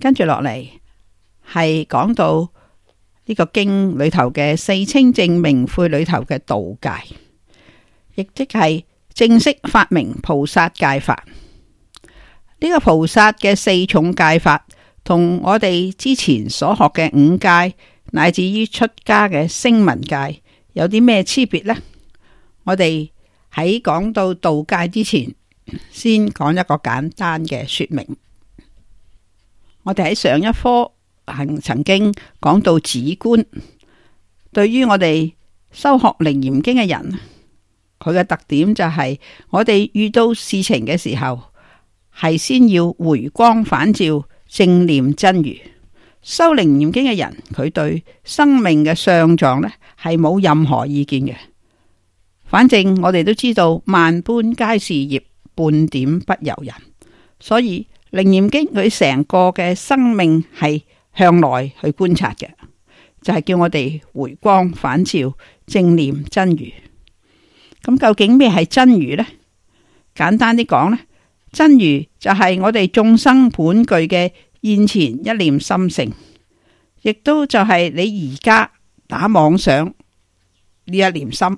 跟住落嚟係講到呢個經裏頭嘅四清淨明悔裏頭嘅道戒，亦即係正式發明菩薩戒法。呢個菩薩嘅四重戒法同我哋之前所學嘅五戒乃至於出家嘅聲聞戒有啲咩區別呢？我哋喺講到道戒之前，先講一個簡單嘅說明。我哋喺上一科曾經講到止觀，對於我哋修學楞嚴經嘅人，佢嘅特點就係我哋遇到事情嘅時候，係先要回光返照，正念真如。修楞嚴經嘅人，佢對生命嘅相狀呢係冇任何意見嘅。反正我哋都知道萬般皆是業，半點不由人。所以楞嚴經佢成個嘅生命係向內去觀察嘅，就係叫我哋回光返照，正念真如。咁究竟咩係真如呢？簡單啲講呢，真如就係我哋眾生本具嘅現前一念心性，亦都就係你而家打妄想呢一念心。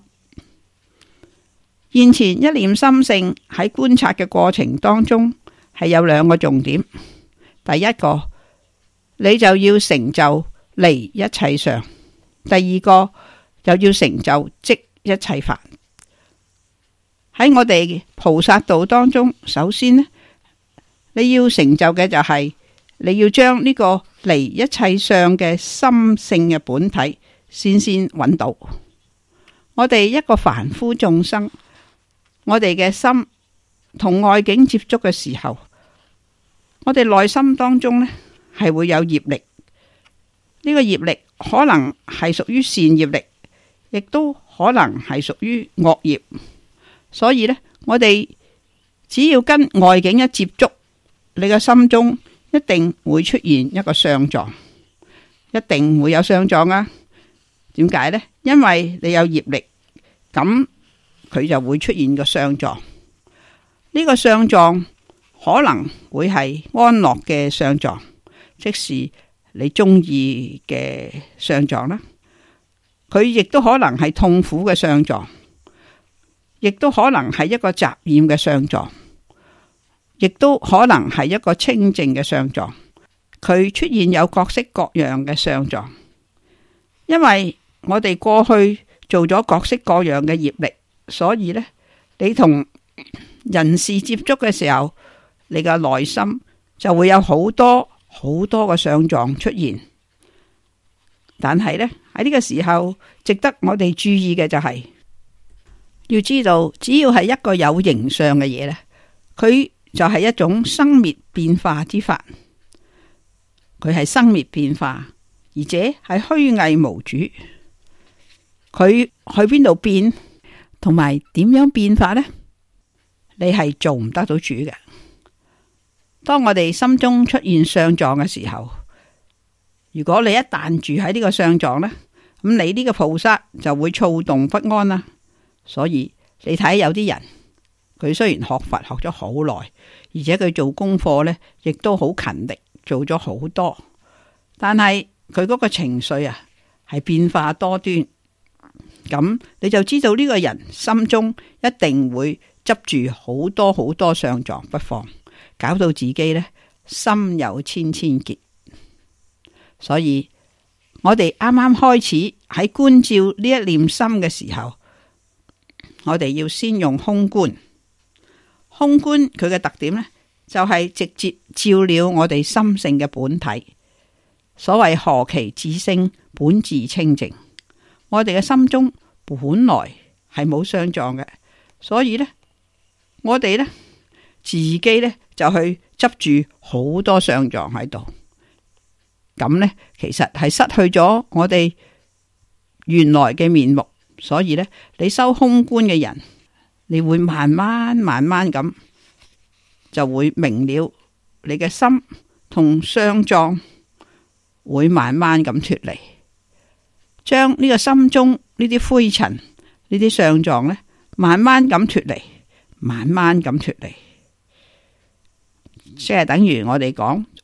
現前一念心性喺觀察嘅過程當中係有兩個重點。第一個，你就要成就離一切相；第二個，就要成就即一切法。喺我哋菩薩道當中，首先呢，你要成就嘅就係你要將呢個離一切相嘅心性嘅本體先揾到。我哋一個凡夫眾生，我哋嘅心同外境接觸嘅時候，我哋內心當中呢係會有業力。呢個業力可能係屬於善業力，亦都可能係屬於惡業。所以呢，我哋只要跟外境一接觸，你嘅心中一定會出現一個相狀，一定會有相狀啊。點解呢？因為你有業力，咁佢就會出現個相狀。呢個相狀可能會係安樂嘅相狀，即是你中意嘅相狀啦。佢亦都可能係痛苦嘅相狀，亦都可能係一個雜染嘅相狀，亦都可能係一個清淨嘅相狀。佢出現有各式各樣嘅相狀，因為我哋過去做咗各式各樣嘅業力，所以呢，你同人事接觸嘅時候，你嘅內心就會有好多好多嘅相狀出現。但係呢，喺呢個時候，值得我哋注意嘅就係，要知道只要係一個有形相嘅嘢呢，佢就係一種生滅變化之法。佢係生滅變化，而且係虛偽無主。佢去邊度變，同埋點樣變化呢？你係做唔得到主嘅。當我哋心中出現相狀嘅時候，如果你一旦住喺呢個相狀呢，咁你呢個菩薩就會躁動不安啦。所以你睇有啲人，佢雖然學佛學咗好耐，而且佢做功課呢亦都好勤力，做咗好多，但係佢嗰個情緒啊係變化多端。咁你就知道呢個人心中一定會執住好多好多相狀不放，搞到自己呢心有千千結。所以我哋啱啱開始喺觀照呢一念心嘅時候，我哋要先用空觀。空觀佢嘅特點呢，就係直接照了我哋心性嘅本體。所謂何其自性本自清淨，我哋嘅心中本來係冇相狀嘅，所以呢，我哋呢自己呢就去執住好多相狀喺度，咁呢其實係失去咗我哋原來嘅面目。所以呢，你修空觀嘅人，你會慢慢咁就會明了，你嘅心同相狀會慢慢咁脫離，將呢個心中呢啲灰塵、呢啲相狀呢，慢慢咁脫離，慢慢咁脫離，即係等於我哋講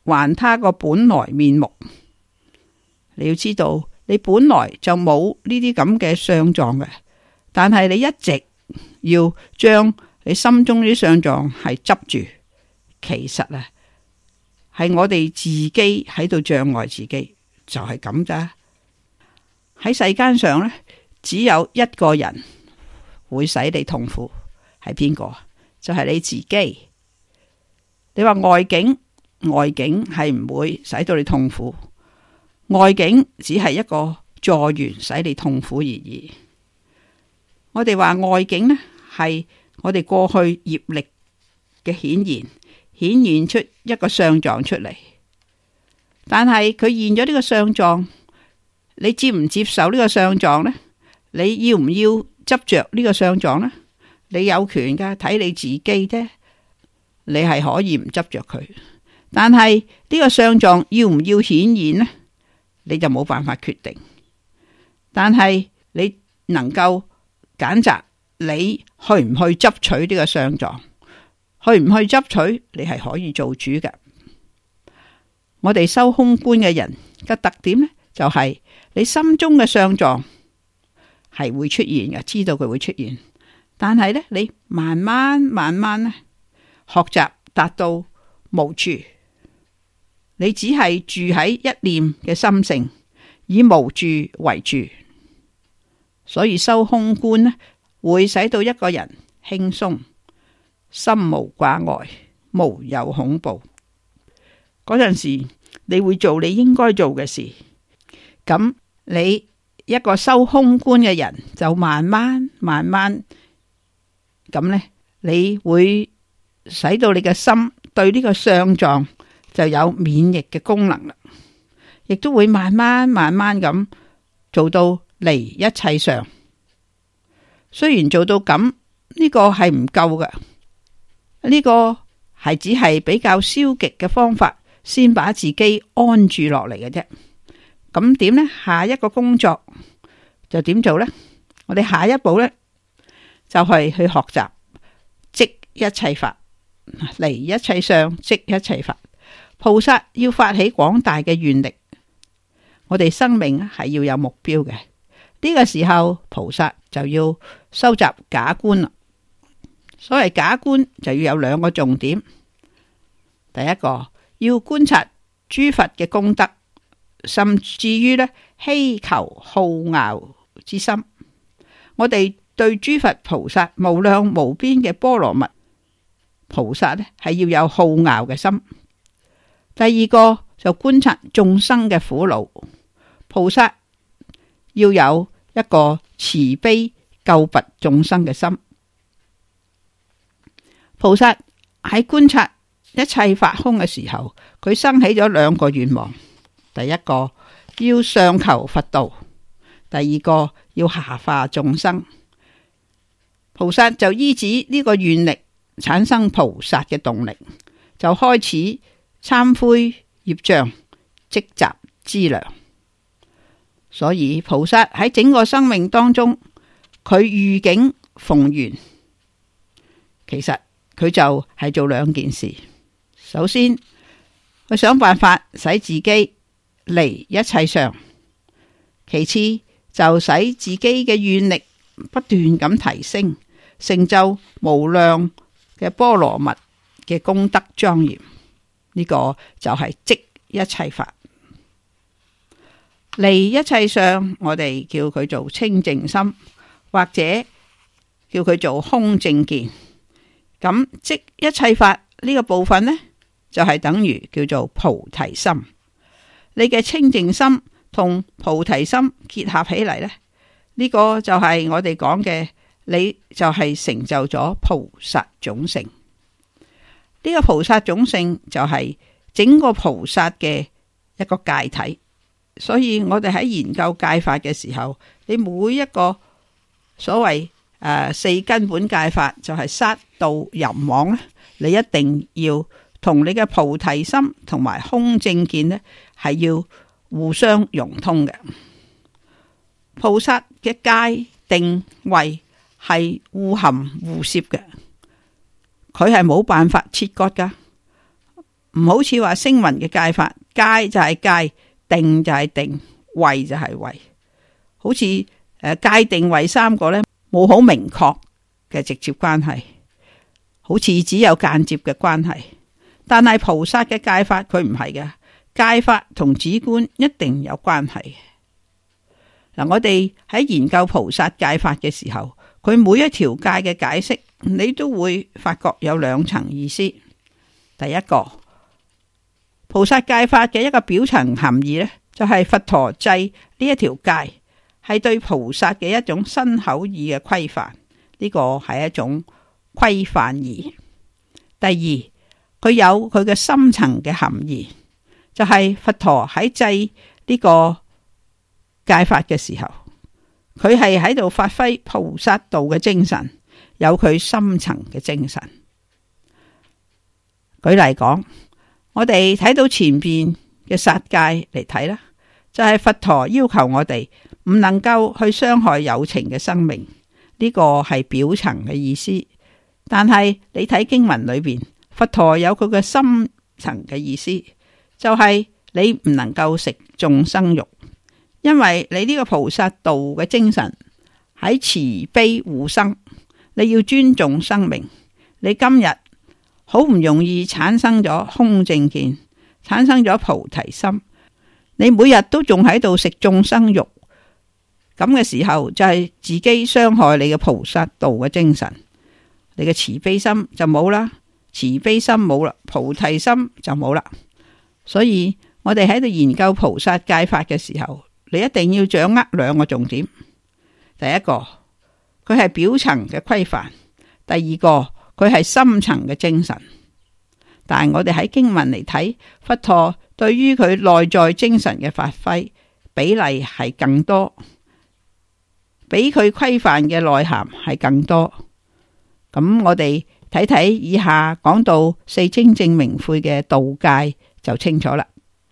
還他個本來面目。你要知道，你本來就冇呢啲咁嘅相狀嘅，但係你一直要將你心中啲相狀係執住，其實啊係我哋自己喺度障礙自己，就係咁咋。喺世間上呢，只有一個人會使你痛苦，係邊個？就係你自己。你話外境係唔會使到你痛苦，外境只係一個助緣使你痛苦而已。我哋話外境呢，係我哋過去業力嘅顯現出一個相狀出嚟，但係佢現咗呢個相狀，你接唔接受呢個相狀呢？你要唔要執着呢個相狀呢？你有權噶，睇你自己啫。你係可以唔執着佢，但係呢個相狀要唔要顯現呢？你就冇辦法決定。但係你能夠揀擇你去唔去執取呢個相狀，去唔去執取，你係可以做主嘅。我哋修空觀嘅人嘅特點呢，就係你心中嘅相狀係會出現嘅，知道佢會出現，但係呢，你慢慢呢學習達到無住，你只係住喺一念嘅心性，以無住為住，所以修空觀呢，會使到一個人輕鬆，心無掛礙，無有恐怖。嗰陣時你會做你應該做嘅事，咁你一個修空觀嘅人就慢慢咁呢，你會使到你嘅心對呢個相狀就有免疫嘅功能啦，亦都會慢慢咁做到離一切相。雖然做到咁，呢個係唔夠嘅，呢個係只係比較消極嘅方法，先把自己安住落嚟嘅啫。咁點呢？下一個工作就點做呢？我哋下一步呢，就係去學習即一切法，離一切相，即一切法。菩薩要發起廣大嘅願力，我哋生命係要有目標嘅。呢個時候，菩薩就要收集假觀啦。所謂假觀就要有兩個重點。第一個要觀察諸佛嘅功德，甚至於呢希求好樂之心。我哋對諸佛菩薩無量無邊嘅波羅蜜菩薩呢，係要有好樂嘅心。第二個就觀察眾生嘅苦惱，菩薩要有一個慈悲救拔眾生嘅心。菩薩喺觀察一切法空嘅時候，佢生起咗兩個願望：第一個要上求佛道，第二個要下化眾生。菩薩就依止呢個願力，產生菩薩嘅動力，就開始懺悔業障，積集資糧。所以菩薩喺整個生命當中，佢遇境逢緣，其實佢就係做兩件事。首先，佢想辦法使自己離一切相；其次就使自己嘅願力不斷咁提升，成就無量嘅波羅蜜嘅功德莊嚴。呢個就係即一切法。離一切相，我哋叫佢做清淨心，或者叫佢做空正見。咁即一切法呢個部分呢，就係等於叫做菩提心。你嘅清淨心同菩提心結合起嚟呢，呢個就係我哋講嘅，你就係成就咗菩薩種性。呢個菩薩種性就係整個菩薩嘅一個戒體。所以我哋喺研究戒法嘅時候，你每一個所謂四根本戒法，就係殺盜淫妄，你一定要同你嘅菩提心同埋空正見呢，係要互相融通嘅。菩薩嘅戒定慧係互含互攝嘅，佢係冇辦法切割噶。 唔好似話聲聞嘅戒法，戒就係戒，定就係定，慧就係慧。好似戒定慧三個呢，冇好明確嘅直接關係，好似只有間接嘅關係。但係菩薩嘅戒法佢唔係嘅，戒法同止觀一定有關係。嗱，我哋喺研究菩薩戒法嘅時候，佢每一條戒嘅解釋，你都會發覺有兩層意思。第一個，菩薩戒法嘅一個表層含義呢，就係佛陀制呢一條戒係對菩薩嘅一種身口意嘅規範，呢個係一種規範義。第二，佢有佢嘅深層嘅含義，就係佛陀喺制呢個戒法嘅時候，佢係喺度發揮菩薩道嘅精神，有佢深層嘅精神。舉例講，我哋睇到前邊嘅殺戒嚟睇啦，就係佛陀要求我哋唔能夠去傷害有情嘅生命，呢個係表層嘅意思。但係你睇經文裏邊，佛陀有佢嘅深層嘅意思，就係你唔能夠食眾生肉，因為你呢個菩薩道嘅精神喺慈悲護生，你要尊重生命。你今日好唔容易產生咗空正見，產生咗菩提心，你每日都仲喺度食眾生肉，咁嘅時候就係自己傷害你嘅菩薩道嘅精神，你嘅慈悲心就冇啦，慈悲心冇啦，菩提心就冇啦。所以我哋喺度研究菩薩戒法嘅時候，你一定要掌握兩個重點。第一個，佢係表層嘅規範；第二個，佢係深層嘅精神。但係我哋喺經文嚟睇，佛陀對於佢內在精神嘅發揮比例係更多，比佢規範嘅內涵係更多。咁我哋睇睇以下講到四清正明慧嘅道戒就清楚啦。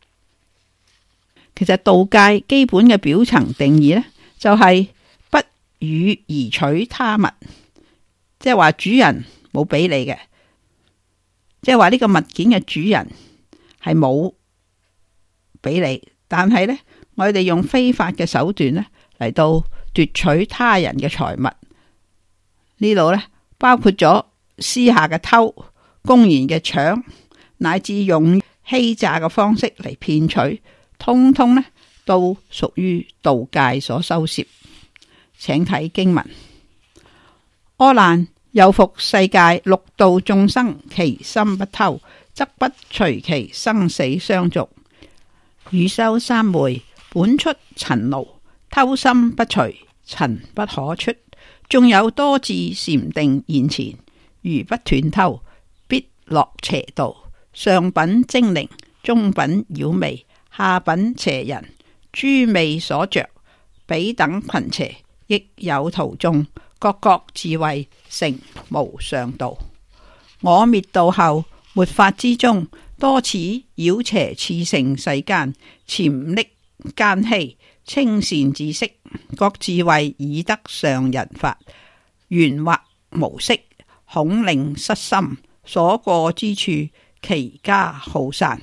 其實道戒基本嘅表層定義呢，就係不予而取他物，即係話主人冇俾你嘅，即係話呢個物件嘅主人係冇俾你，但係呢，我哋用非法嘅手段呢嚟到奪取他人嘅財物，呢度呢，包括咗私下嘅偷、公然嘅搶，乃至用欺詐嘅方式嚟騙取，通通呢都屬於道戒所收攝。請睇經文：阿難，又復世界六道眾生，其心不偷，則不隨其生死相續。汝修三昧，本出塵勞，偷心不除，塵不可出。縱有多智禪定現前，如不斷偷，必落邪道。上品精靈，中品妖魅，下品邪人，諸魅所着，彼等群邪，亦有途中，各各自為成無上道。我滅度後，末法之中，多此妖邪熾盛世間，潛匿奸欺，清善知識，各自為以得上人法，圓惑無色，恐令失心，所過之處，其家耗散。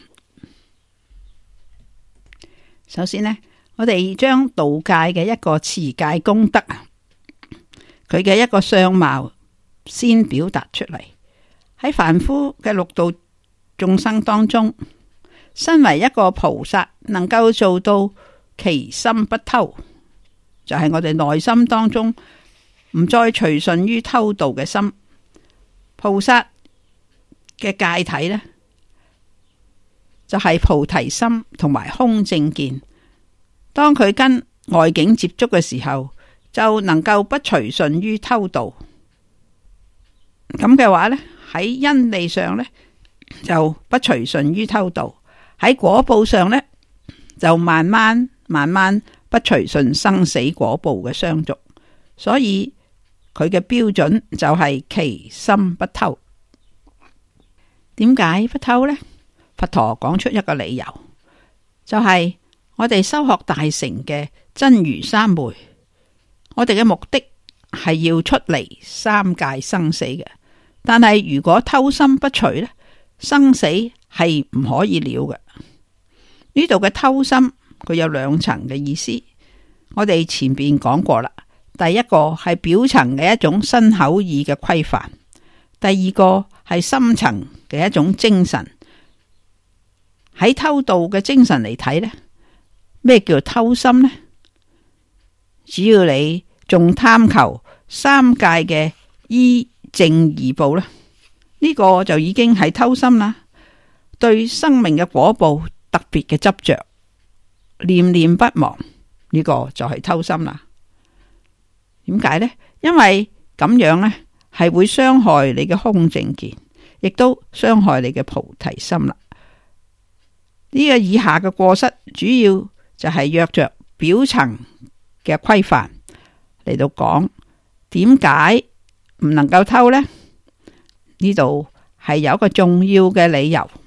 首先呢，我哋將道戒嘅一個持戒功德，佢嘅一個相貌先表達出嚟。喺凡夫嘅六道眾生當中，身為一個菩薩，能夠做到其心不偷，就係我哋內心當中唔再隨順於偷盜嘅心。菩薩嘅戒體呢，就係菩提心同埋空正見。當佢跟外境接觸嘅時候，就能夠不隨順於偷盜。咁嘅話呢，喺因利上呢，就不隨順於偷盜；喺果報上呢，就慢慢不隨順生死果報嘅相續。所以佢嘅標準就係其心不偷。點解不偷呢？佛陀講出一個理由，就係我哋修學大乘嘅真如三昧，我哋嘅目的係要出離三界生死嘅。但係如果偷心不除呢，生死係唔可以了嘅。呢度嘅偷心，佢有兩層嘅意思。我哋前邊講過啦，第一個係表層嘅一種身口意嘅規範，第二個係深層嘅一種精神。喺偷盜嘅精神嚟睇呢，咩叫偷心呢？只要你仲貪求三界嘅依正而報呢，呢個就已經係偷心啦。對生命嘅果報特別嘅執着，念念不忘，呢個就係偷心啦。點解呢？因為咁樣呢係會傷害你嘅空正見，亦都傷害你嘅菩提心啦。呢個以下嘅過失，主要就係約着表層嘅規範嚟到講，點解唔能夠偷呢？呢度係有一個重要嘅理由。